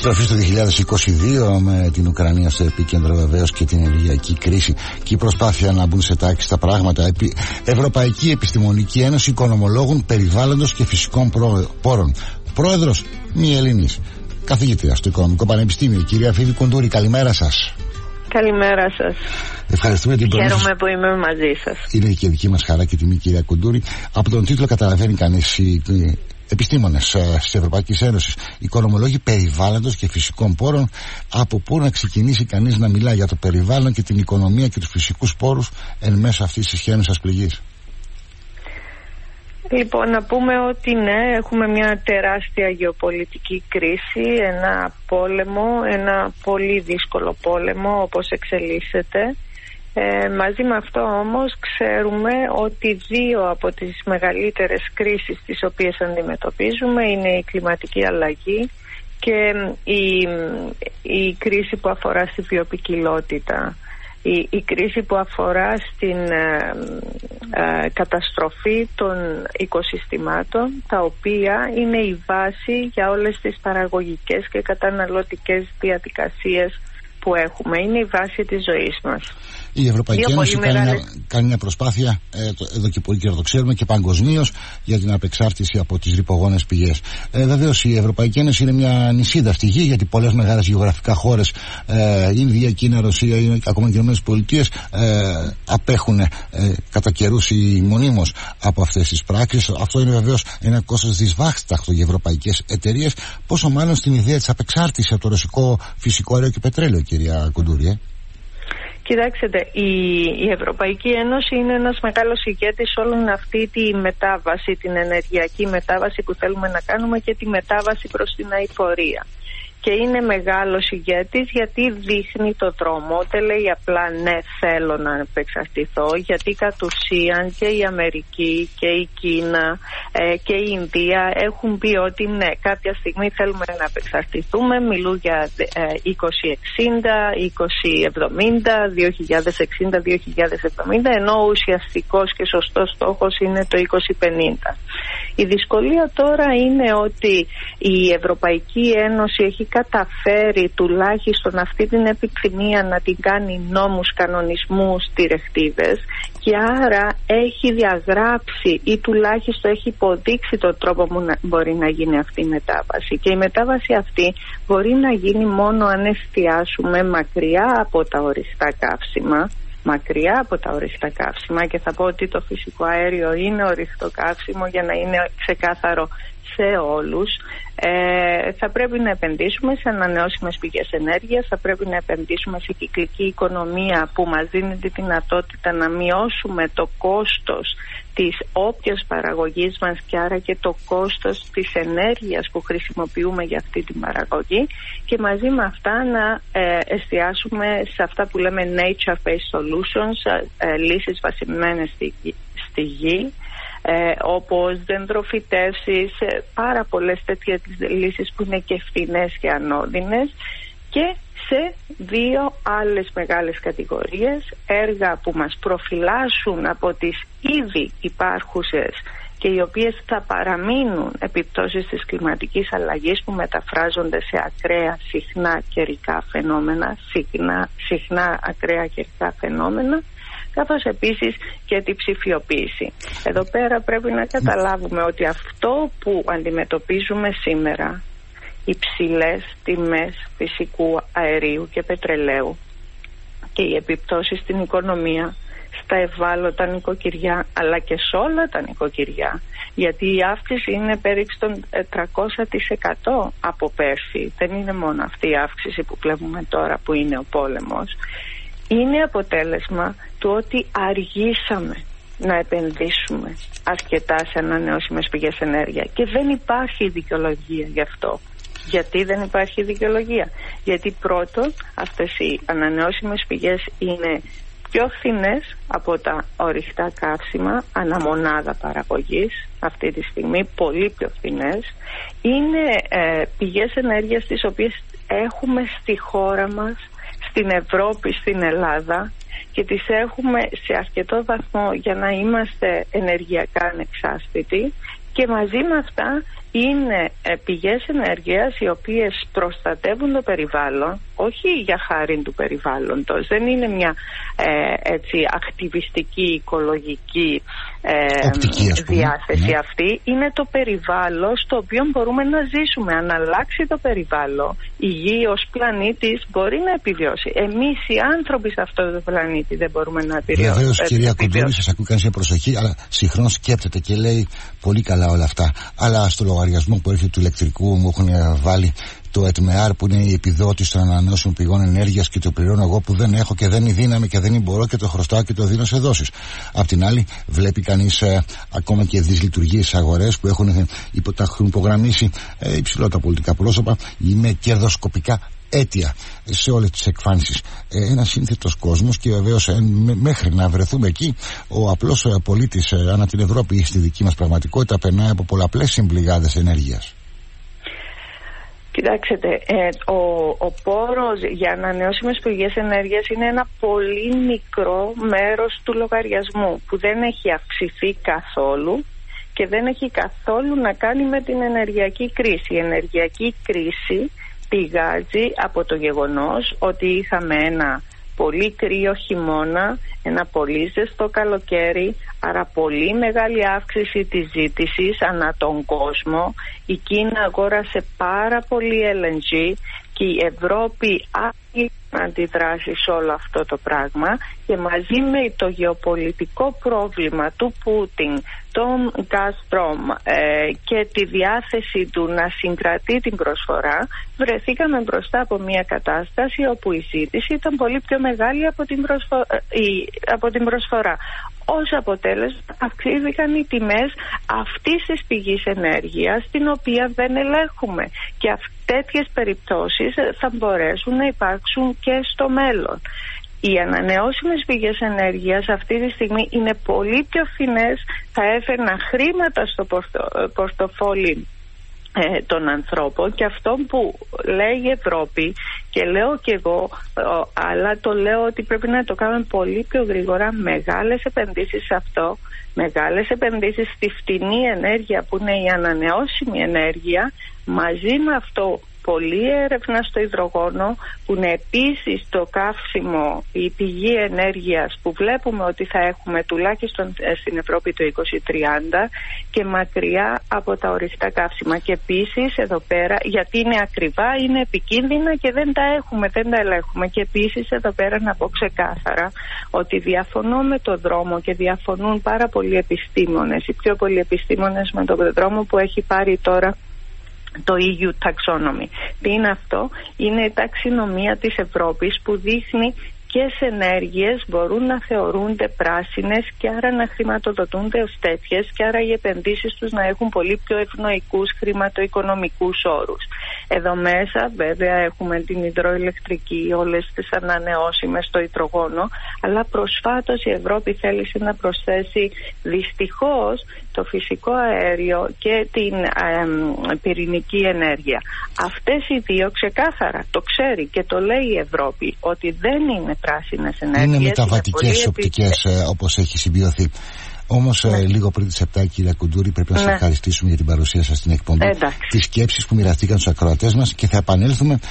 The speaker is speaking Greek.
Επιστροφή στο 2022 με την Ουκρανία στο επίκεντρο βεβαίως και την ενεργειακή κρίση και η προσπάθεια να μπουν σε τάξη τα πράγματα. Ευρωπαϊκή Επιστημονική Ένωση Οικονομολόγων Περιβάλλοντος και Φυσικών Πόρων. Πρόεδρος μη Ελλήνης, καθηγήτρια στο Οικονομικό Πανεπιστήμιο, η κυρία Φίβη Κουντούρη. Καλημέρα σας. Καλημέρα σας. Ευχαριστούμε την Χαίρομαι που είμαι μαζί σας. Είναι και δική μας χαρά και τιμή, κυρία Κουντούρη. Από τον τίτλο καταλαβαίνει κανείς επιστήμονες της Ευρωπαϊκής Ένωσης, οικονομολόγοι περιβάλλοντος και φυσικών πόρων. Από πού να ξεκινήσει κανείς να μιλά για το περιβάλλον και την οικονομία και τους φυσικούς πόρους εν μέσω αυτής της χιόνισας πληγής? Λοιπόν, να πούμε ότι ναι, έχουμε μια τεράστια γεωπολιτική κρίση, ένα πόλεμο, ένα πολύ δύσκολο πόλεμο όπως εξελίσσεται. Μαζί με αυτό όμως ξέρουμε ότι δύο από τις μεγαλύτερες κρίσεις τις οποίες αντιμετωπίζουμε είναι η κλιματική αλλαγή και η κρίση που αφορά στη βιοποικιλότητα. Η κρίση που αφορά στην καταστροφή των οικοσυστημάτων, τα οποία είναι η βάση για όλες τις παραγωγικές και καταναλωτικές διαδικασίες που έχουμε. Είναι η βάση της ζωής μας. Η Ευρωπαϊκή Ένωση κάνει μια προσπάθεια, εδώ και πολύ καιρό το ξέρουμε, και παγκοσμίως για την απεξάρτηση από τις ρυπογόνες πηγές. Βεβαίως η Ευρωπαϊκή Ένωση είναι μια νησίδα αυτή γη, γιατί πολλές μεγάλες γεωγραφικά χώρες, Ινδία, Κίνα, Ρωσία ή ακόμα και οι ΗΠΑ, απέχουν κατά καιρούς ή μονίμως από αυτές τις πράξεις. Αυτό είναι βεβαίως ένα κόστος δυσβάσταχτο για ευρωπαϊκές εταιρείες, πόσο μάλλον στην ιδέα της απεξάρτησης από το ρωσικό φυσικό αέριο και πετρέλαιο, κυρία Κουντούρη. Κοιτάξτε, η Ευρωπαϊκή Ένωση είναι ένας μεγάλος ηγέτης όλων αυτή τη μετάβαση, την ενεργειακή μετάβαση που θέλουμε να κάνουμε και τη μετάβαση προς την αειφορία. Και είναι μεγάλος ηγέτης γιατί δείχνει το δρόμο. Δεν λέει απλά ναι, θέλω να επεξαρτηθώ, γιατί κατ' ουσίαν και η Αμερική και η Κίνα και η Ινδία έχουν πει ότι ναι, κάποια στιγμή θέλουμε να επεξαρτηθούμε. Μιλούν για 2060, 2070, 2060-2070, ενώ ο ουσιαστικός και σωστός στόχος είναι το 2050. Η δυσκολία τώρα είναι ότι η Ευρωπαϊκή Ένωση έχει καταφέρει τουλάχιστον αυτή την επιθυμία να την κάνει νόμους, κανονισμούς, διρεκτίβες, και άρα έχει διαγράψει ή τουλάχιστον έχει υποδείξει τον τρόπο που μπορεί να γίνει αυτή η μετάβαση. Και η μετάβαση αυτή μπορεί να γίνει μόνο αν εστιάσουμε μακριά από τα οριστά καύσιμα. Μακριά από τα οριστά καύσιμα, και θα πω ότι το φυσικό αέριο είναι οριστό καύσιμο για να είναι ξεκάθαρο σε όλους. Θα πρέπει να επενδύσουμε σε ανανεώσιμες πηγές ενέργειας, θα πρέπει να επενδύσουμε σε κυκλική οικονομία που μας δίνει τη δυνατότητα να μειώσουμε το κόστος της όποιας παραγωγής μας και άρα και το κόστος της ενέργειας που χρησιμοποιούμε για αυτή την παραγωγή, και μαζί με αυτά να εστιάσουμε σε αυτά που λέμε nature-based solutions, λύσεις βασισμένες στη γη, όπως δεντροφυτεύσεις, πάρα πολλές τέτοιες λύσεις που είναι και φθηνές και ανώδυνες, και σε δύο άλλες μεγάλες κατηγορίες, έργα που μας προφυλάσσουν από τις ήδη υπάρχουσες και οι οποίες θα παραμείνουν επιπτώσεις της κλιματικής αλλαγής που μεταφράζονται σε ακραία συχνά καιρικά φαινόμενα, συχνά ακραία καιρικά φαινόμενα, καθώς επίσης και τη ψηφιοποίηση. Εδώ πέρα πρέπει να καταλάβουμε ότι αυτό που αντιμετωπίζουμε σήμερα, υψηλές τιμές φυσικού αερίου και πετρελαίου και οι επιπτώσεις στην οικονομία, στα ευάλωτα νοικοκυριά αλλά και σε όλα τα νοικοκυριά, γιατί η αύξηση είναι περίπου των 300% από πέρσι, δεν είναι μόνο αυτή η αύξηση που βλέπουμε τώρα που είναι ο πόλεμος, είναι αποτέλεσμα του ότι αργήσαμε να επενδύσουμε αρκετά σε ανανεώσιμες πηγές ενέργεια, και δεν υπάρχει δικαιολογία γι' αυτό. Γιατί δεν υπάρχει δικαιολογία? Γιατί πρώτον, αυτές οι ανανεώσιμες πηγές είναι πιο φθηνές από τα ορυκτά καύσιμα αναμονάδα παραγωγής αυτή τη στιγμή, πολύ πιο φθηνές. Είναι πηγές ενέργειας τις οποίες έχουμε στη χώρα μας, στην Ευρώπη, στην Ελλάδα, και τις έχουμε σε αρκετό βαθμό για να είμαστε ενεργειακά ανεξάσπιτοι, Και μαζί με αυτά είναι πηγές ενέργειας οι οποίες προστατεύουν το περιβάλλον, όχι για χάρη του περιβάλλοντος. Δεν είναι μια έτσι ακτιβιστική, οικολογική διάθεση αυτή. Είναι το περιβάλλον στο οποίο μπορούμε να ζήσουμε. Αν αλλάξει το περιβάλλον, η γη ως πλανήτης μπορεί να επιβιώσει. Εμείς οι άνθρωποι σε αυτό το πλανήτη δεν μπορούμε να επιβιώσουμε. Βεβαίως, κυρία Κουντούρη, σας ακούει κανείς με προσοχή, αλλά συγχρόνως σκέπτεται και λέει πολύ καλά όλα αυτά. Αλλά στο λογαριασμό που έρχεται του ηλεκτρικού μου έχουν βάλει το ΕΤΜΕΑΡ, που είναι η επιδότηση των ανανεώσιμων πηγών ενέργειας, και το πληρώνω εγώ που δεν έχω και δεν είναι δύναμη και δεν μπορώ και το χρωστάω και το δίνω σε δόσεις. Απ' την άλλη, βλέπει κανείς ακόμα και δυσλειτουργίες αγορές που έχουν υπογραμμίσει υψηλότερα πολιτικά πρόσωπα με κερδοσκοπικά αίτια σε όλες τις εκφάνσεις. Ένας σύνθετος κόσμος, και βεβαίως μέχρι να βρεθούμε εκεί, ο απλός πολίτης ανά την Ευρώπη ή στη δική μας πραγματικότητα περνάει από πολλαπλές συμπληγάδες ενέργειας. Κοιτάξτε, ο πόρος για ανανεώσιμες πηγές ενέργειας είναι ένα πολύ μικρό μέρος του λογαριασμού που δεν έχει αυξηθεί καθόλου και δεν έχει καθόλου να κάνει με την ενεργειακή κρίση. Η ενεργειακή κρίση πηγάζει από το γεγονός ότι είχαμε ένα πολύ κρύο χειμώνα, ένα πολύ ζεστό καλοκαίρι, άρα πολύ μεγάλη αύξηση της ζήτησης ανά τον κόσμο. Η Κίνα αγόρασε πάρα πολύ LNG και η Ευρώπη να αντιδράσει σε όλο αυτό το πράγμα, και μαζί με το γεωπολιτικό πρόβλημα του Πούτιν, τον Gazprom και τη διάθεση του να συγκρατεί την προσφορά, βρεθήκαμε μπροστά από μια κατάσταση όπου η ζήτηση ήταν πολύ πιο μεγάλη από την προσφορά. Ως αποτέλεσμα αυξήθηκαν οι τιμές αυτής της πηγής ενέργειας, την οποία δεν ελέγχουμε, και τέτοιες περιπτώσεις θα μπορέσουν να υπάρξουν και στο μέλλον. Οι ανανεώσιμες πηγές ενέργειας αυτή τη στιγμή είναι πολύ πιο φθηνές, θα έφερναν χρήματα στο πορτοφόλι των ανθρώπων, και αυτό που λέει η Ευρώπη, και λέω και εγώ, αλλά το λέω ότι πρέπει να το κάνουμε πολύ πιο γρήγορα, μεγάλες επενδύσεις σε αυτό, μεγάλες επενδύσεις στη φτηνή ενέργεια που είναι η ανανεώσιμη ενέργεια, μαζί με αυτό πολλή έρευνα στο υδρογόνο, που είναι επίσης το καύσιμο, η πηγή ενέργειας που βλέπουμε ότι θα έχουμε τουλάχιστον στην Ευρώπη το 2030, και μακριά από τα ορυκτά καύσιμα. Και επίσης εδώ πέρα, γιατί είναι ακριβά, είναι επικίνδυνα και δεν τα έχουμε, δεν τα ελέγχουμε. Και επίσης εδώ πέρα να πω ξεκάθαρα ότι διαφωνώ με το δρόμο, και διαφωνούν πάρα πολλοί επιστήμονες, οι πιο πολλοί επιστήμονες, με τον δρόμο που έχει πάρει τώρα το EU Taxonomy. Τι είναι αυτό? Είναι η ταξινομία της Ευρώπης που δείχνει ποιες ενέργειες μπορούν να θεωρούνται πράσινες και άρα να χρηματοδοτούνται ως τέτοιες, και άρα οι επενδύσεις τους να έχουν πολύ πιο ευνοϊκούς χρηματοοικονομικούς όρους. Εδώ μέσα βέβαια έχουμε την υδροηλεκτρική, όλες τις ανανεώσιμες, το υδρογόνο, αλλά προσφάτως η Ευρώπη θέλησε να προσθέσει δυστυχώς το φυσικό αέριο και την πυρηνική ενέργεια. Αυτές οι δύο ξεκάθαρα το ξέρει και το λέει η Ευρώπη, ότι δεν είναι πράσινες ενέργειες. Είναι μεταβατικές οπτικές όπως έχει συμβιωθεί. Όμως λίγο πριν τις 7, κυρία Κουντούρη, πρέπει να σας ευχαριστήσουμε για την παρουσία σας στην εκπομπή, τις σκέψεις που μοιραστήκαν στους ακροατές μας, και θα επανέλθουμε